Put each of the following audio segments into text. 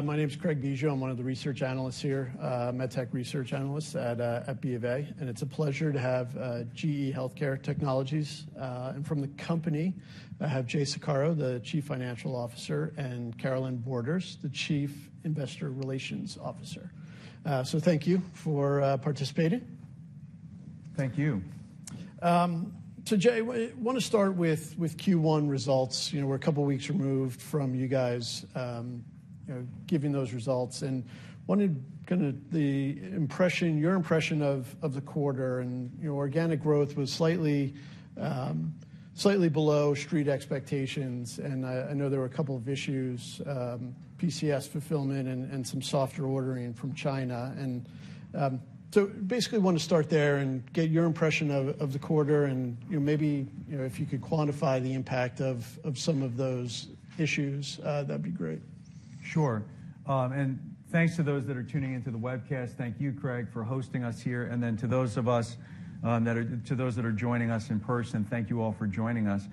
My name is Craig Bijou. I'm one of the research analysts here, MedTech research analysts at B of A. And it's a pleasure to have GE Healthcare Technologies. And from the company, I have Jay Saccaro, the Chief Financial Officer, and Carolyn Borders, the Chief Investor Relations Officer. So thank you for participating. Thank you. So Jay, I want to start with Q1 results. We're a couple weeks removed from you guys giving those results, and wanted kind of your impression of the quarter. And organic growth was slightly below street expectations, and I know there were a couple of issues, PCS fulfillment and some softer ordering from China. And so basically want to start there and get your impression of the quarter, and maybe if you could quantify the impact of some of those issues, that'd be great. Sure. And thanks to those that are tuning into the webcast. Thank you, Craig, for hosting us here. And then to those of us that are joining us in person, thank you all for joining us.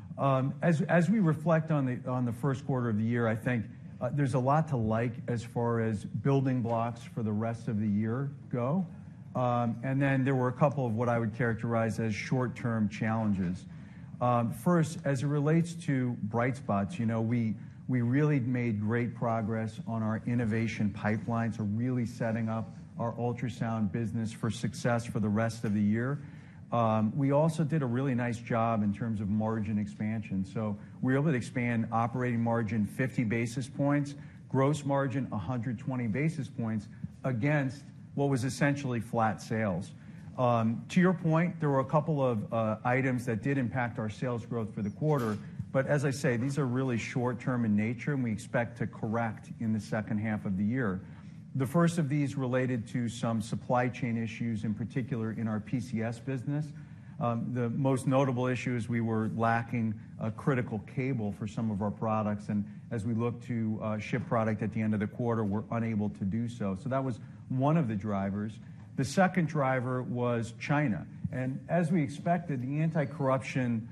As we reflect on the first quarter of the year, I think there's a lot to like as far as building blocks for the rest of the year go. And then there were a couple of what I would characterize as short-term challenges. First, as it relates to bright spots, we really made great progress on our innovation pipeline, so really setting up our ultrasound business for success for the rest of the year. We also did a really nice job in terms of margin expansion. So we were able to expand operating margin 50 basis points, gross margin 120 basis points against what was essentially flat sales. To your point, there were a couple of items that did impact our sales growth for the quarter. But as I say, these are really short-term in nature, and we expect to correct in the second half of the year. The first of these related to some supply chain issues, in particular in our PCS business. The most notable issue is we were lacking a critical cable for some of our products, and as we look to ship product at the end of the quarter, we're unable to do so. So that was one of the drivers. The second driver was China. And as we expected, the anti-corruption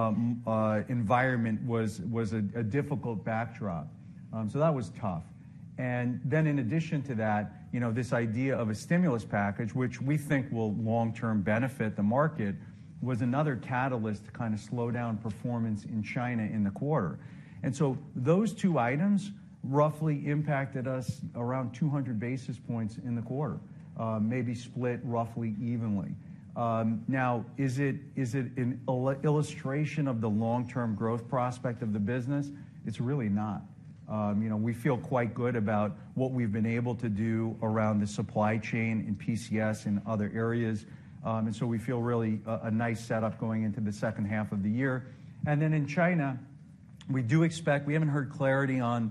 environment was a difficult backdrop. So that was tough. And then in addition to that, this idea of a stimulus package, which we think will long-term benefit the market, was another catalyst to kind of slow down performance in China in the quarter. And so those two items roughly impacted us around 200 basis points in the quarter, maybe split roughly evenly. Now, is it an illustration of the long-term growth prospect of the business? It's really not. We feel quite good about what we've been able to do around the supply chain in PCS and other areas. And so we feel really a nice setup going into the second half of the year. And then in China, we haven't heard clarity on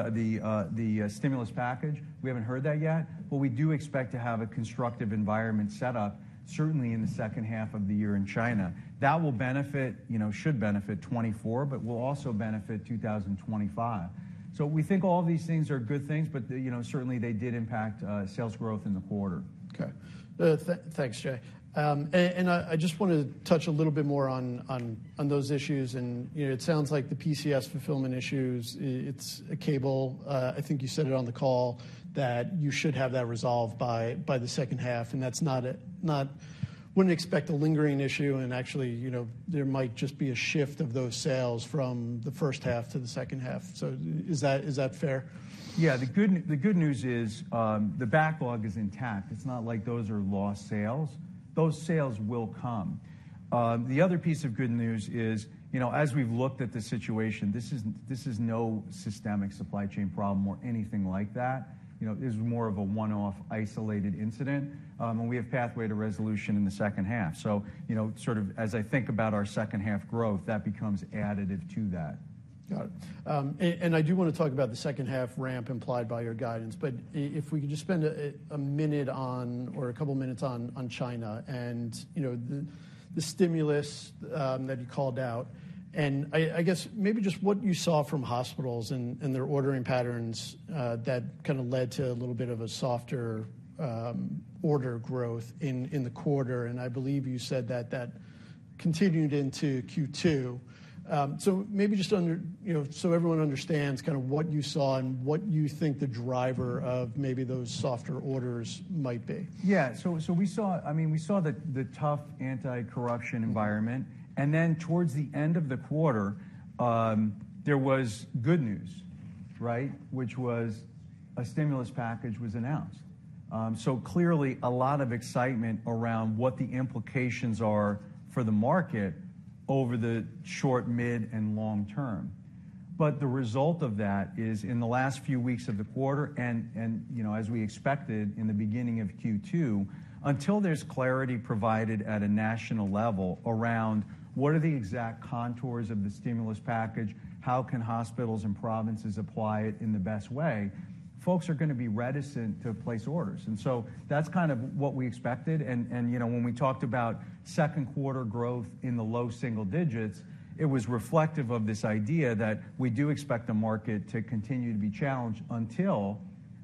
the stimulus package. We haven't heard that yet, but we do expect to have a constructive environment set up, certainly in the second half of the year in China. That will benefit, should benefit 24, but will also benefit 2025. So we think all of these things are good things, but certainly they did impact sales growth in the quarter. Okay. Thanks, Jay. And I just want to touch a little bit more on those issues. And it sounds like the PCS fulfillment issues, it's a cable. I think you said it on the call that you should have that resolved by the second half, and that's wouldn't expect a lingering issue, and actually, there might just be a shift of those sales from the first half to the second half. So is that fair? Yeah, the good news is the backlog is intact. It's not like those are lost sales. Those sales will come. The other piece of good news is, as we've looked at the situation, this is no systemic supply chain problem or anything like that. This is more of a one-off isolated incident, and we have pathway to resolution in the second half. So, sort of as I think about our second half growth, that becomes additive to that. Got it. And I do want to talk about the second half ramp implied by your guidance, but if we could just spend a minute or a couple minutes on China and, the stimulus that you called out. And I guess maybe just what you saw from hospitals and their ordering patterns that kind of led to a little bit of a softer order growth in the quarter. And I believe you said that continued into Q2. So maybe just so everyone understands kind of what you saw and what you think the driver of maybe those softer orders might be. Yeah, so we saw the tough anti-corruption environment, and then towards the end of the quarter, there was good news, right? Which was a stimulus package was announced. So clearly a lot of excitement around what the implications are for the market over the short, mid, and long term. But the result of that is in the last few weeks of the quarter and as we expected in the beginning of Q2, until there's clarity provided at a national level around what are the exact contours of the stimulus package, how can hospitals and provinces apply it in the best way, folks are going to be reticent to place orders. And so that's kind of what we expected. And when we talked about second quarter growth in the low single digits, it was reflective of this idea that we do expect the market to continue to be challenged until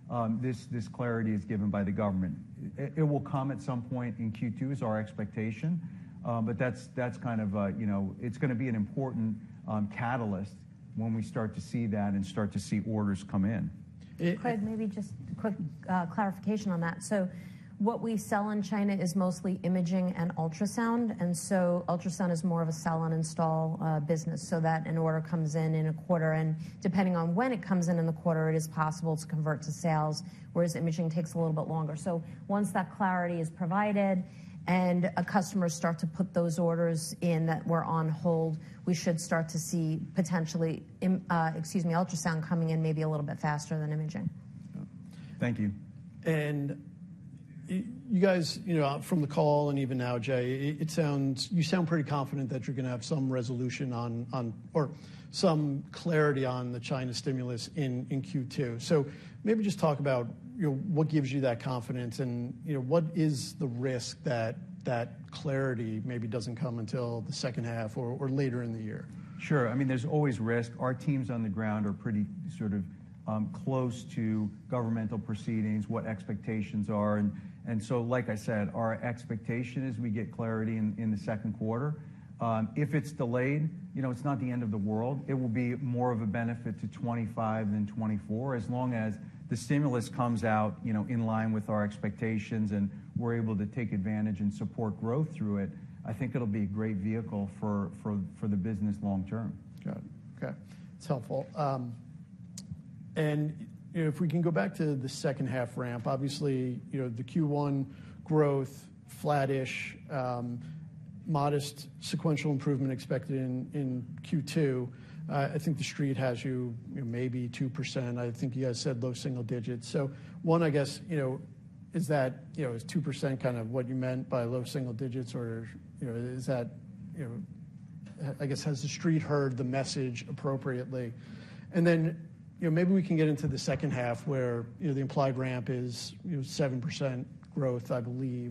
this clarity is given by the government. It will come at some point in Q2 is our expectation, but that's kind of, it's going to be an important catalyst when we start to see that and start to see orders come in. Craig, maybe just a quick clarification on that. So what we sell in China is mostly imaging and ultrasound, and so ultrasound is more of a sell and install business, so that an order comes in a quarter, and depending on when it comes in the quarter, it is possible to convert to sales, whereas imaging takes a little bit longer. So once that clarity is provided and customers start to put those orders in that were on hold, we should start to see potentially, ultrasound coming in maybe a little bit faster than imaging. Thank you. And you guys, from the call and even now, Jay, you sound pretty confident that you're going to have some resolution on or some clarity on the China stimulus in Q2. So maybe just talk about what gives you that confidence, and what is the risk that clarity maybe doesn't come until the second half or later in the year? Sure. I mean, there's always risk. Our teams on the ground are pretty sort of close to governmental proceedings, what expectations are. And so, like I said, our expectation is we get clarity in the second quarter. If it's delayed, it's not the end of the world. It will be more of a benefit to 25 than 24, as long as the stimulus comes out, in line with our expectations and we're able to take advantage and support growth through it. I think it'll be a great vehicle for the business long term. Got it. Okay. It's helpful. And if we can go back to the second half ramp, obviously, the Q1 growth, flattish, modest sequential improvement expected in Q2. I think the street has you maybe 2%. I think you guys said low single digits. So one, I guess, is that, is 2% kind of what you meant by low single digits, or, is that, I guess, has the street heard the message appropriately? And then, maybe we can get into the second half where, the implied ramp is, 7% growth, I believe.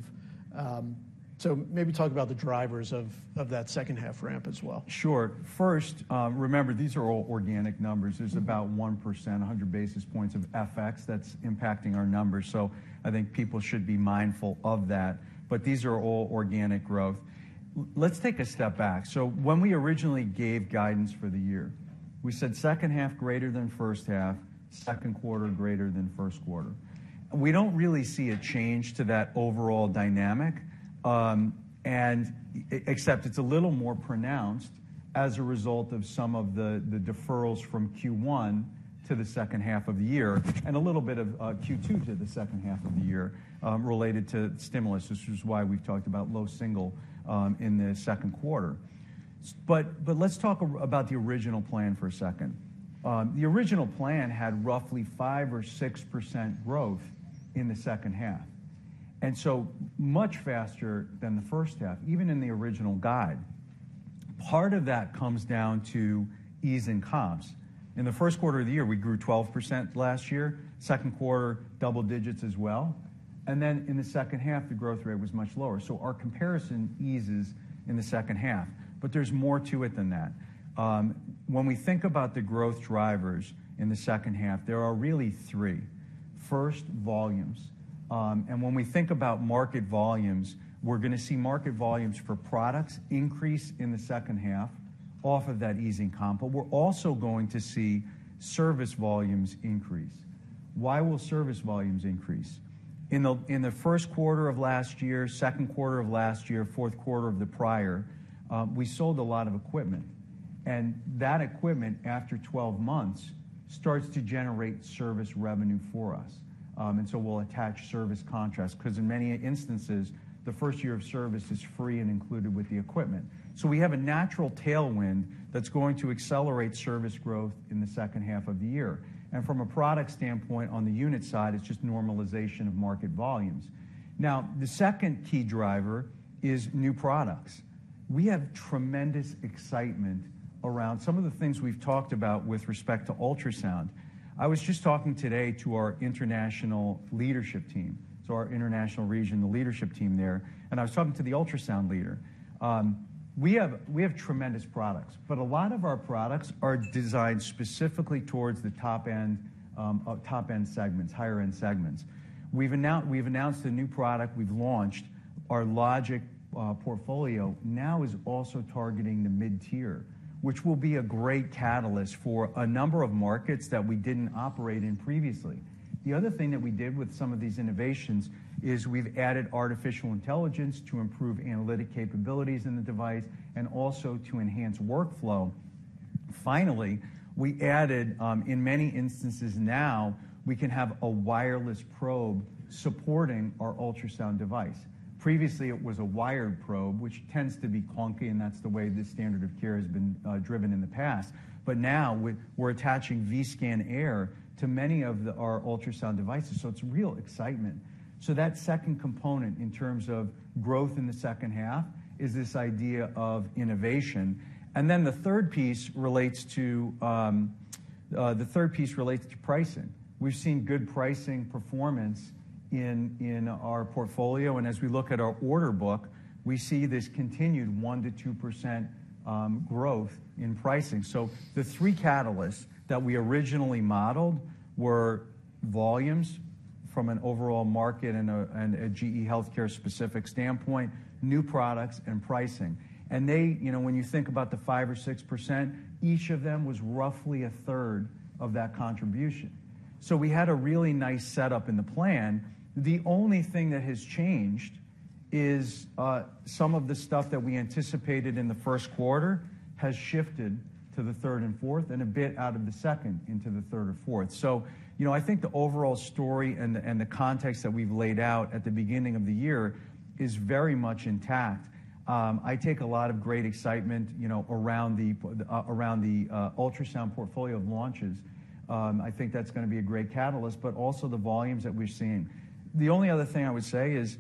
So maybe talk about the drivers of that second half ramp as well. Sure. First, remember, these are all organic numbers. There's about 1%, 100 basis points of FX that's impacting our numbers. So I think people should be mindful of that. But these are all organic growth. Let's take a step back. So when we originally gave guidance for the year, we said second half greater than first half, second quarter greater than first quarter. We don't really see a change to that overall dynamic. And except it's a little more pronounced as a result of some of the deferrals from Q1 to the second half of the year, and a little bit of Q2 to the second half of the year related to stimulus, which is why we've talked about low single in the second quarter. But let's talk about the original plan for a second. The original plan had roughly 5 or 6% growth in the second half. And so much faster than the first half, even in the original guide. Part of that comes down to ease in comps. In the first quarter of the year, we grew 12% last year. Second quarter, double digits as well. And then in the second half, the growth rate was much lower. So our comparison eases in the second half. But there's more to it than that. When we think about the growth drivers in the second half, there are really 3. First, volumes. And when we think about market volumes, we're going to see market volumes for products increase in the second half, off of that easing comp, but we're also going to see service volumes increase. Why will service volumes increase? In the first quarter of last year, second quarter of last year, fourth quarter of the prior, we sold a lot of equipment. And that equipment, after 12 months, starts to generate service revenue for us. And so we'll attach service contracts, because in many instances, the first year of service is free and included with the equipment. So we have a natural tailwind that's going to accelerate service growth in the second half of the year. And from a product standpoint, on the unit side, it's just normalization of market volumes. Now, the second key driver is new products. We have tremendous excitement around some of the things we've talked about with respect to ultrasound. I was just talking today to our international leadership team, so our international region, the leadership team there, and I was talking to the ultrasound leader. We have tremendous products, but a lot of our products are designed specifically towards the top end segments, higher end segments. We've announced a new product we've launched. Our Logiq portfolio now is also targeting the mid-tier, which will be a great catalyst for a number of markets that we didn't operate in previously. The other thing that we did with some of these innovations is we've added artificial intelligence to improve analytic capabilities in the device and also to enhance workflow. Finally, we added, in many instances now, we can have a wireless probe supporting our ultrasound device. Previously, it was a wired probe, which tends to be clunky, and that's the way the standard of care has been driven in the past. But now we're attaching Vscan Air to many of our ultrasound devices, so it's real excitement. So that second component in terms of growth in the second half is this idea of innovation. And then the third piece relates to pricing. We've seen good pricing performance in our portfolio, and as we look at our order book, we see this continued 1% to 2% growth in pricing. So the three catalysts that we originally modeled were volumes from an overall market and a GE HealthCare specific standpoint, new products, and pricing. And they, when you think about the 5 or 6%, each of them was roughly a third of that contribution. So we had a really nice setup in the plan. The only thing that has changed is some of the stuff that we anticipated in the first quarter has shifted to the third and fourth, and a bit out of the second into the third or fourth. So, I think the overall story and the context that we've laid out at the beginning of the year is very much intact. I take a lot of great excitement, around the ultrasound portfolio of launches. I think that's going to be a great catalyst, but also the volumes that we're seeing. The only other thing I would say is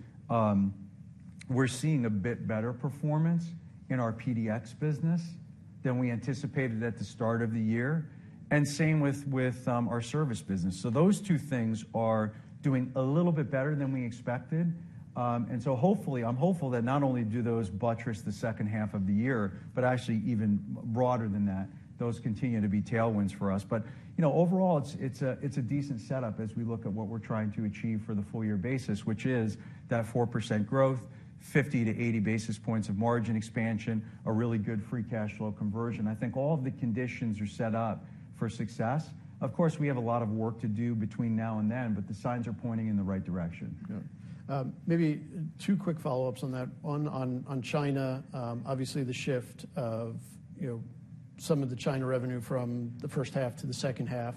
we're seeing a bit better performance in our PDX business than we anticipated at the start of the year, and same with our service business. So those two things are doing a little bit better than we expected. And so I'm hopeful that not only do those buttress the second half of the year, but actually even broader than that, those continue to be tailwinds for us. But, overall, it's a decent setup as we look at what we're trying to achieve for the full year basis, which is that 4% growth, 50 to 80 basis points of margin expansion, a really good free cash flow conversion. I think all of the conditions are set up for success. Of course, we have a lot of work to do between now and then, but the signs are pointing in the right direction. Yeah. Maybe two quick follow-ups on that. One on China, obviously the shift of some of the China revenue from the first half to the second half,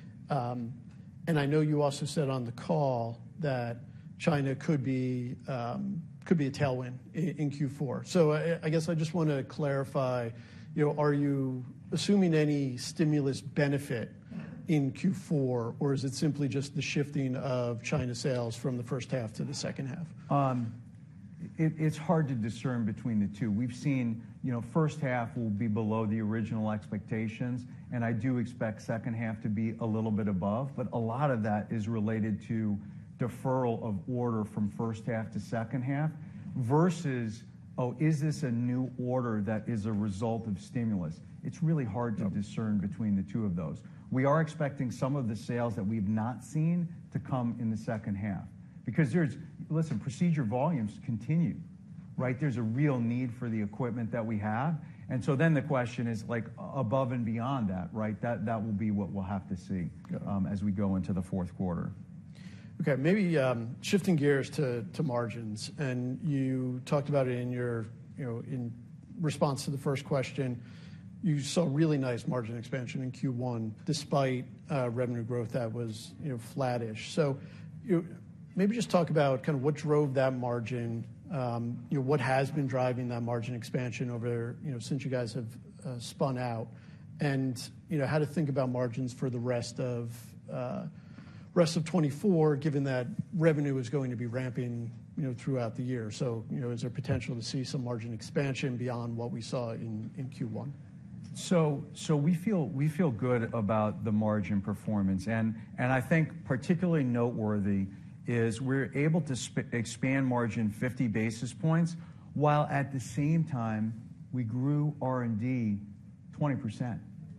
and I know you also said on the call that China could be a tailwind in Q4. So I guess I just want to clarify, are you assuming any stimulus benefit in Q4, or is it simply just the shifting of China sales from the first half to the second half? It's hard to discern between the two. We've seen, first half will be below the original expectations, and I do expect second half to be a little bit above, but a lot of that is related to deferral of order from first half to second half versus, is this a new order that is a result of stimulus? It's really hard to discern between the two of those. We are expecting some of the sales that we've not seen to come in the second half because procedure volumes continue, right? There's a real need for the equipment that we have, And so then the question is, like, above and beyond that, right? That will be what we'll have to see as we go into the fourth quarter. Okay, maybe shifting gears to margins, and you talked about it in your, in response to the first question. You saw really nice margin expansion in Q1 despite revenue growth that was flattish. So maybe just talk about kind of what drove that margin. What has been driving that margin expansion over since you guys have spun out, and how to think about margins for the rest of 24, given that revenue is going to be ramping throughout the year. So is there potential to see some margin expansion beyond what we saw in Q1? So we feel good about the margin performance, and I think particularly noteworthy is we're able to expand margin 50 basis points, while at the same time we grew R&D 20%.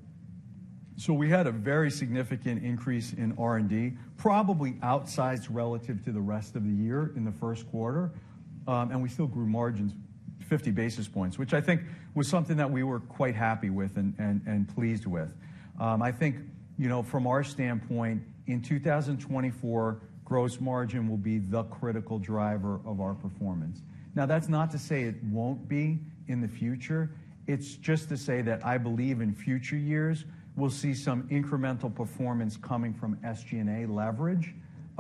So we had a very significant increase in R&D, probably outsized relative to the rest of the year in the first quarter, and we still grew margins 50 basis points, which I think was something that we were quite happy with and pleased with. I think, from our standpoint, in 2024, gross margin will be the critical driver of our performance. Now, that's not to say it won't be in the future. It's just to say that I believe in future years we'll see some incremental performance coming from SG&A leverage.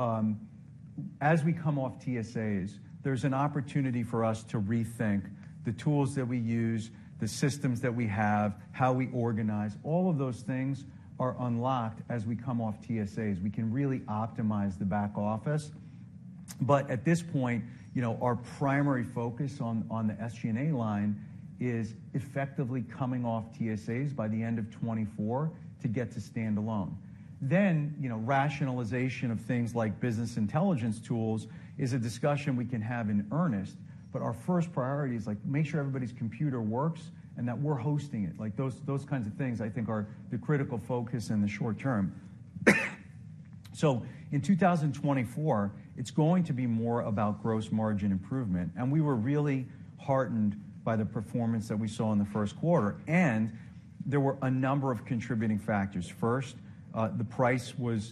As we come off TSAs, there's an opportunity for us to rethink the tools that we use, the systems that we have, how we organize. All of those things are unlocked as we come off TSAs. We can really optimize the back office. But at this point, our primary focus on the SG&A line is effectively coming off TSAs by the end of 24 to get to standalone. Then, rationalization of things like business intelligence tools is a discussion we can have in earnest. But our first priority is make sure everybody's computer works and that we're hosting it. Like those kinds of things, I think, are the critical focus in the short term. So in 2024, it's going to be more about gross margin improvement. And we were really heartened by the performance that we saw in the first quarter. And there were a number of contributing factors. First, the price was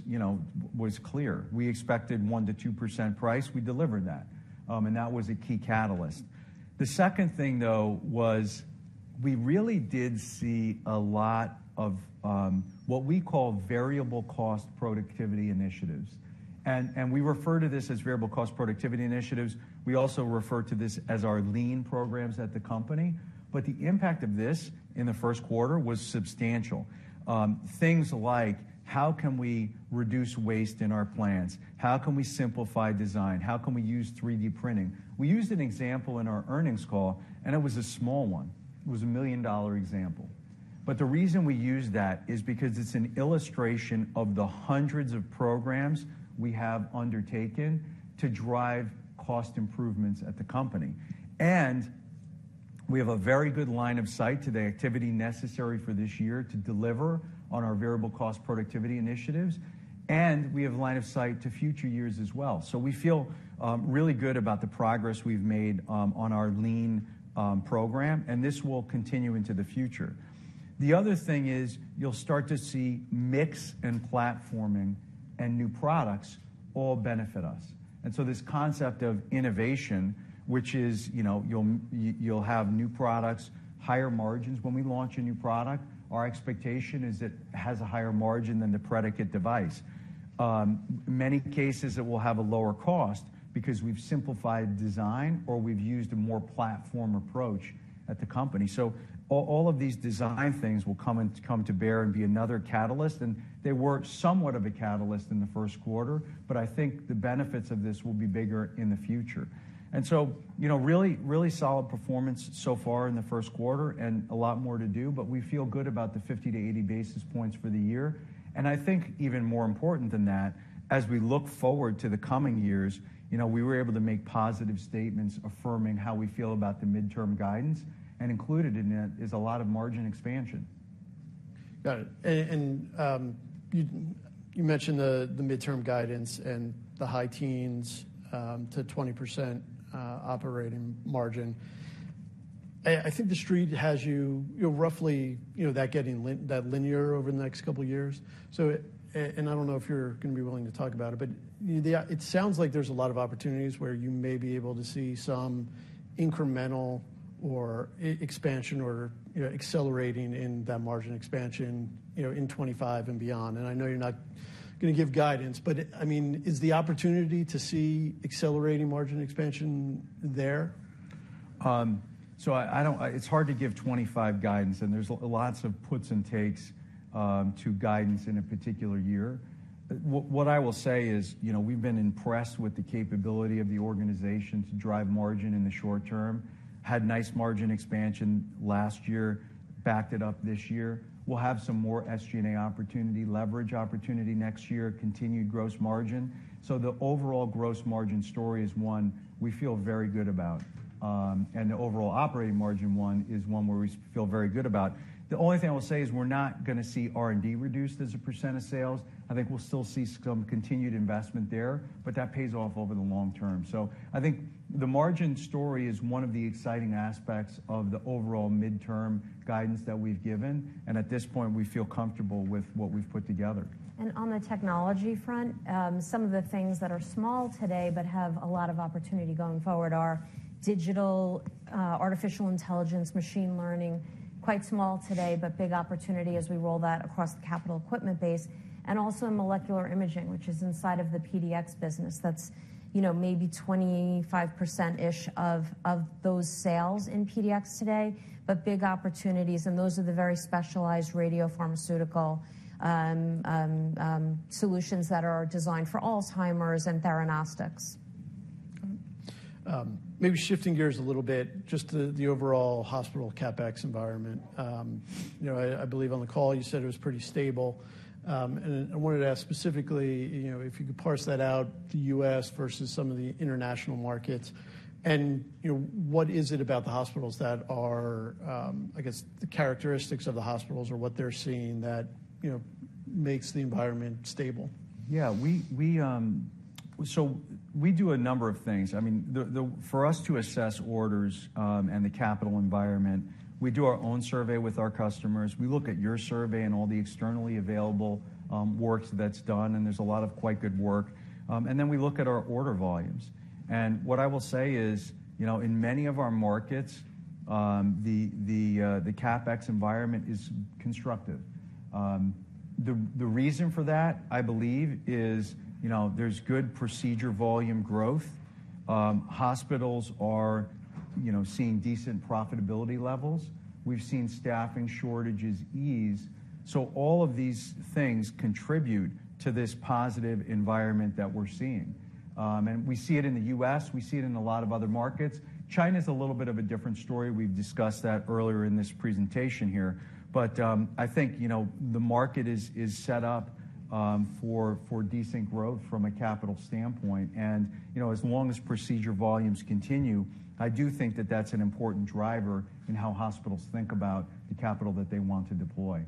clear. We expected 1% to 2% price. We delivered that. And that was a key catalyst. The second thing, though, was we really did see a lot of what we call variable cost productivity initiatives. And we refer to this as variable cost productivity initiatives. We also refer to this as our lean programs at the company. But the impact of this in the first quarter was substantial. Things like, how can we reduce waste in our plants? How can we simplify design? How can we use 3D printing? We used an example in our earnings call, and it was a small one. It was $1 million example. But the reason we use that is because it's an illustration of the hundreds of programs we have undertaken to drive cost improvements at the company. And we have a very good line of sight to the activity necessary for this year to deliver on our variable cost productivity initiatives. And we have line of sight to future years as well. So we feel really good about the progress we've made on our lean program, and this will continue into the future. The other thing is you'll start to see mix and platforming and new products all benefit us. And so this concept of innovation, which is, you'll have new products, higher margins when we launch a new product. Our expectation is it has a higher margin than the predicate device. In many cases, it will have a lower cost because we've simplified design or we've used a more platform approach at the company. So all of these design things will come to bear and be another catalyst. And they were somewhat of a catalyst in the first quarter, but I think the benefits of this will be bigger in the future. And so, really, really solid performance so far in the first quarter and a lot more to do, but we feel good about the 50 to 80 basis points for the year. And I think even more important than that, as we look forward to the coming years, we were able to make positive statements affirming how we feel about the midterm guidance, and included in that is a lot of margin expansion. Got it. And you mentioned the midterm guidance and the high teens to 20% operating margin. I think the street has you roughly, that getting that linear over the next couple of years. So, and I don't know if you're going to be willing to talk about it, but it sounds like there's a lot of opportunities where you may be able to see some incremental or expansion or accelerating in that margin expansion, in 25 and beyond. And I know you're not going to give guidance, but I mean, is the opportunity to see accelerating margin expansion there? So I don't. It's hard to give 25 guidance, and there's lots of puts and takes to guidance in a particular year. What I will say is, we've been impressed with the capability of the organization to drive margin in the short term. Had nice margin expansion last year, backed it up this year. We'll have some more SG&A opportunity, leverage opportunity next year, continued gross margin. So the overall gross margin story is one we feel very good about. And the overall operating margin one is one where we feel very good about. The only thing I will say is we're not going to see R&D reduced as a % of sales. I think we'll still see some continued investment there, but that pays off over the long term. So I think the margin story is one of the exciting aspects of the overall midterm guidance that we've given. And at this point, we feel comfortable with what we've put together. And on the technology front, some of the things that are small today but have a lot of opportunity going forward are digital, artificial intelligence, machine learning, quite small today, but big opportunity as we roll that across the capital equipment base, and also in molecular imaging, which is inside of the PDX business. That's, maybe 25%-ish of those sales in PDX today, but big opportunities, and those are the very specialized radiopharmaceutical solutions that are designed for Alzheimer's and theranostics. Maybe shifting gears a little bit, just the overall hospital CapEx environment. I believe on the call you said it was pretty stable. And I wanted to ask specifically, if you could parse that out, the U.S. versus some of the international markets. And, what is it about the hospitals that are, I guess, the characteristics of the hospitals or what they're seeing that, makes the environment stable? Yeah, so we do a number of things. I mean, for us to assess orders and the capital environment, we do our own survey with our customers. We look at your survey and all the externally available work that's done, and there's a lot of quite good work. And then we look at our order volumes. And what I will say is, in many of our markets, the CapEx environment is constructive. The reason for that, I believe, is there's good procedure volume growth. Hospitals are, seeing decent profitability levels. We've seen staffing shortages ease. So all of these things contribute to this positive environment that we're seeing. And we see it in the U.S. We see it in a lot of other markets. China's a little bit of a different story. We've discussed that earlier in this presentation here. But I think, the market is set up for decent growth from a capital standpoint. And, as long as procedure volumes continue, I do think that that's an important driver in how hospitals think about the capital that they want to deploy.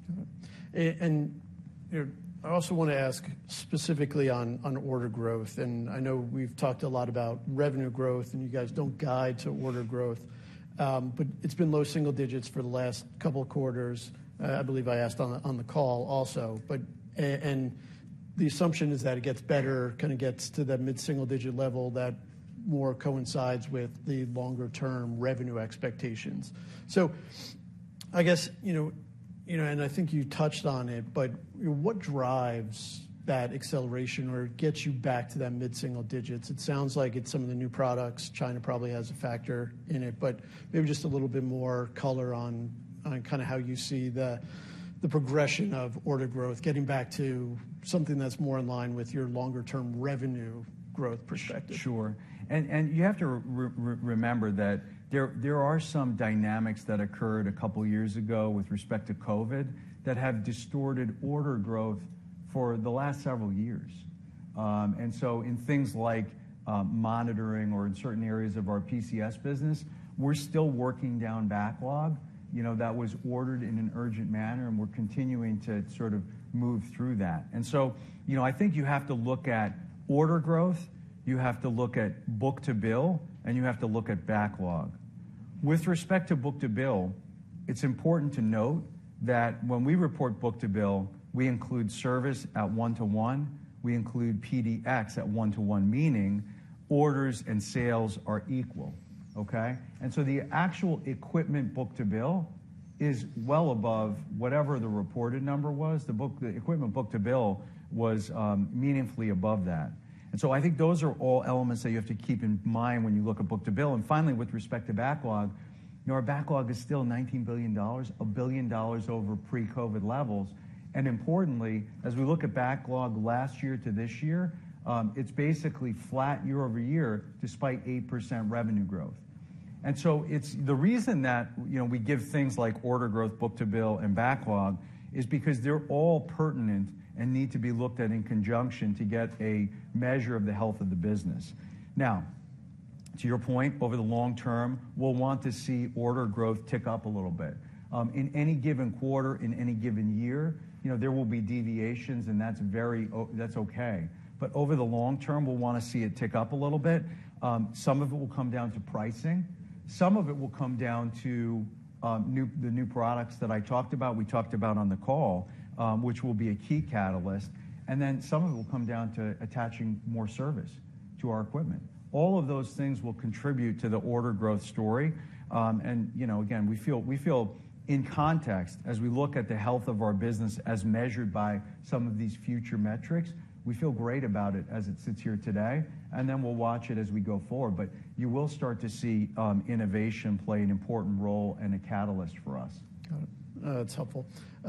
And I also want to ask specifically on order growth. And I know we've talked a lot about revenue growth, and you guys don't guide to order growth. But it's been low single digits for the last couple of quarters. I believe I asked on the call also. And the assumption is that it gets better, kind of gets to that mid-single digit level that more coincides with the longer-term revenue expectations. So I guess, and I think you touched on it, but what drives that acceleration or gets you back to that mid-single digits? It sounds like it's some of the new products. China probably has a factor in it, but maybe just a little bit more color on kind of how you see the progression of order growth, getting back to something that's more in line with your longer-term revenue growth perspective. Sure. And you have to remember that there are some dynamics that occurred a couple years ago with respect to COVID that have distorted order growth for the last several years. And so in things like monitoring or in certain areas of our PCS business, we're still working down backlog, that was ordered in an urgent manner, and we're continuing to sort of move through that. And so, I think you have to look at order growth, you have to look at book to bill, and you have to look at backlog. With respect to book-to-bill, it's important to note that when we report book-to-bill, we include service at 1-to-1, we include PDX at 1-to-1, meaning orders and sales are equal, okay? And so the actual equipment book-to-bill is well above whatever the reported number was. The equipment book-to-bill was meaningfully above that. And so I think those are all elements that you have to keep in mind when you look at book-to-bill. And finally, with respect to backlog, our backlog is still $19 billion, $1 billion over pre-COVID levels. And importantly, as we look at backlog last year to this year, it's basically flat year over year despite 8% revenue growth. And so it's the reason that we give things like order growth, book-to-bill, and backlog is because they're all pertinent and need to be looked at in conjunction to get a measure of the health of the business. Now, to your point, over the long term, we'll want to see order growth tick up a little bit. In any given quarter, in any given year, there will be deviations, and that's okay. But over the long term, we'll want to see it tick up a little bit. Some of it will come down to pricing. Some of it will come down to the new products that I talked about, we talked about on the call, which will be a key catalyst. And then some of it will come down to attaching more service to our equipment. All of those things will contribute to the order growth story. And again, we feel in context, as we look at the health of our business as measured by some of these future metrics, we feel great about it as it sits here today, and then we'll watch it as we go forward. But you will start to see innovation play an important role and a catalyst for us. Got it. That's helpful.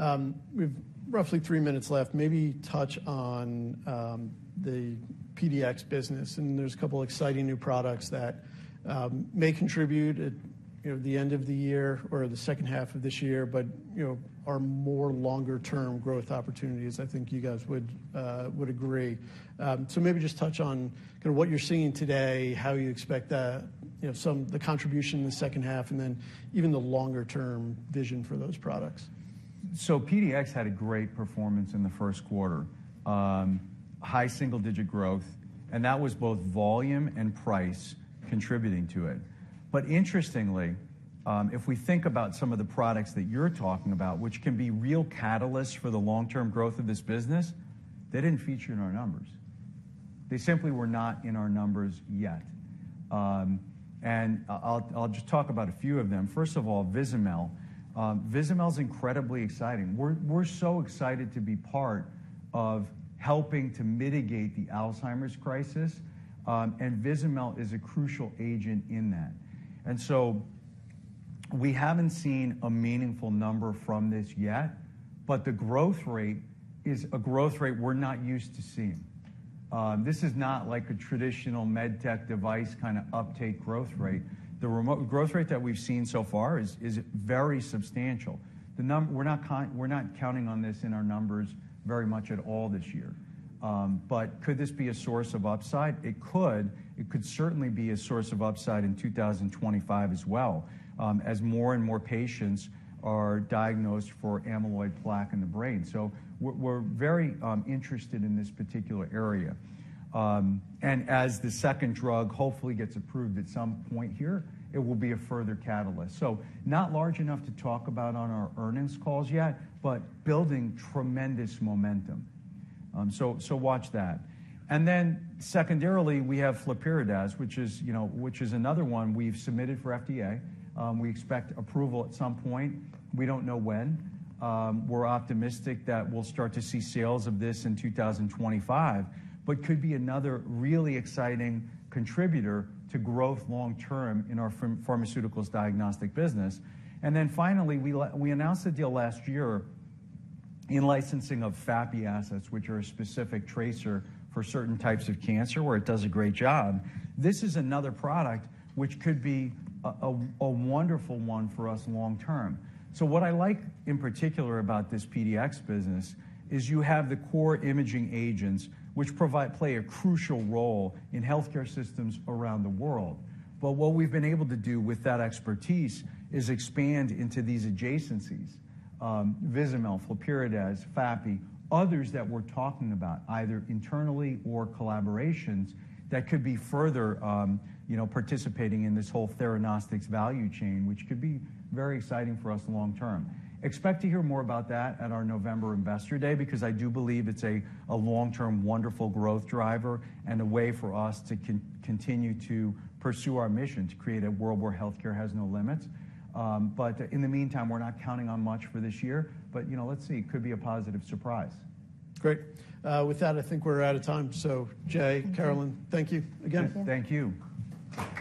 We've roughly 3 minutes left. Maybe touch on the PDX business, and there's a couple exciting new products that may contribute at the end of the year or the second half of this year, but are more longer-term growth opportunities. I think you guys would agree. So maybe just touch on kind of what you're seeing today, how you expect that the contribution in the second half, and then even the longer-term vision for those products. So PDX had a great performance in the first quarter, high single-digit growth, and that was both volume and price contributing to it. But interestingly, if we think about some of the products that you're talking about, which can be real catalysts for the long-term growth of this business, they didn't feature in our numbers. They simply were not in our numbers yet. And I'll just talk about a few of them. First of all, Vizamyl. Vizamyl is incredibly exciting. We're so excited to be part of helping to mitigate the Alzheimer's crisis, and Vizamyl is a crucial agent in that. And so we haven't seen a meaningful number from this yet, but the growth rate is a growth rate we're not used to seeing. This is not like a traditional med tech device kind of uptake growth rate. The remote growth rate that we've seen so far is very substantial. We're not counting on this in our numbers very much at all this year. But could this be a source of upside? It could. It could certainly be a source of upside in 2025 as well, as more and more patients are diagnosed for amyloid plaque in the brain. So we're very interested in this particular area. And as the second drug hopefully gets approved at some point here, it will be a further catalyst. So not large enough to talk about on our earnings calls yet, but building tremendous momentum. So watch that. And then secondarily, we have Flurpiridaz, which is another one we've submitted for FDA. We expect approval at some point. We don't know when. We're optimistic that we'll start to see sales of this in 2025, but could be another really exciting contributor to growth long term in our pharmaceuticals diagnostic business. And then finally, we announced a deal last year in licensing of FAPI assets, which are a specific tracer for certain types of cancer where it does a great job. This is another product which could be a wonderful one for us long term. So what I like in particular about this PDX business is you have the core imaging agents which play a crucial role in healthcare systems around the world. But what we've been able to do with that expertise is expand into these adjacencies. Vizamyl, Flurpiridaz, FAPI, others that we're talking about, either internally or collaborations that could be further participating in this whole theranostics value chain, which could be very exciting for us long term. Expect to hear more about that at our November Investor Day, because I do believe it's a long-term wonderful growth driver and a way for us to continue to pursue our mission to create a world where healthcare has no limits. But in the meantime, we're not counting on much for this year, but let's see, it could be a positive surprise. Great. With that, I think we're out of time. So Jay, Carolyn, thank you again. Thank you. Thank you.